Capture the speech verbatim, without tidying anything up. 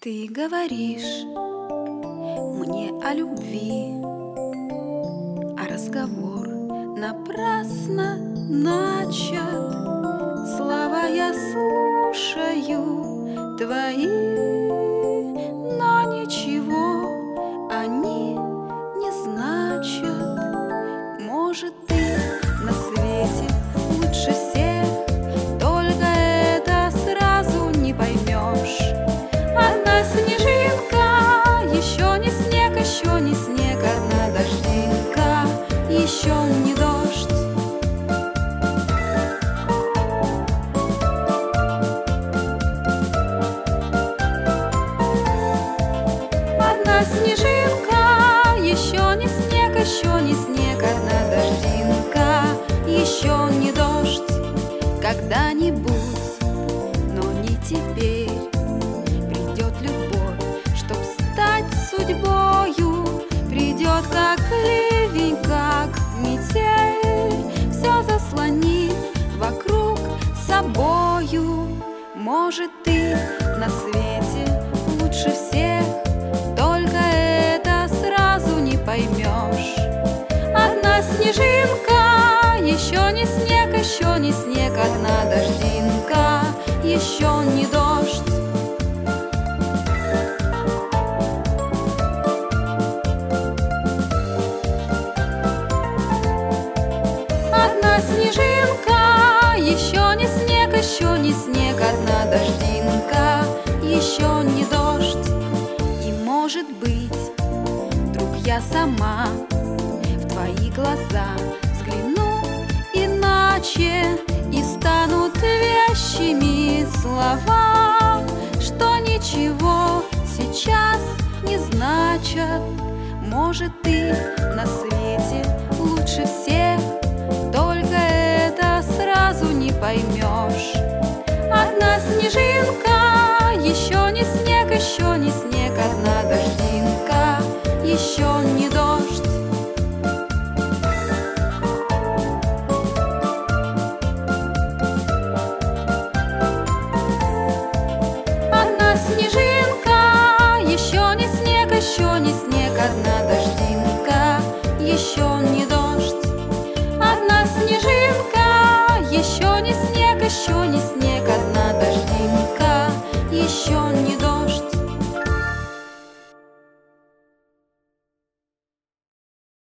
Ты говоришь мне о любви, а разговор напрасно начат. Слова я слушаю твои, но ничего они не значат. Может, ты на свете лучше всех, только это сразу не поймешь. Одна снежинка, еще не снег, еще не снег, одна дождинка, еще не дождь. Одна снежинка, еще не снег, еще не снег, одна дождинка, еще не дождь. Когда-нибудь, но не теперь, придет любовь, чтоб стать судьбою. Придет как ливень, как метель, все заслонит вокруг собою. Может, ты на свете лучше всех, только это сразу не поймешь. Одна снежинка, еще не снег, еще не снег, одна дождинка, еще не дождь. Одна снежинка, еще не снег, еще не снег, одна дождинка, еще не дождь. И может быть, вдруг я сама в твои глаза взгляну иначе, и станут вещими слова, что ничего сейчас не значат. Может, ты на свете лучше всех, только это сразу не поймешь. Одна снежинка, еще не снег, еще не снег, одна дождинка, еще не дождь. Одна снежинка, еще не снег, еще не снег, одна дождинка.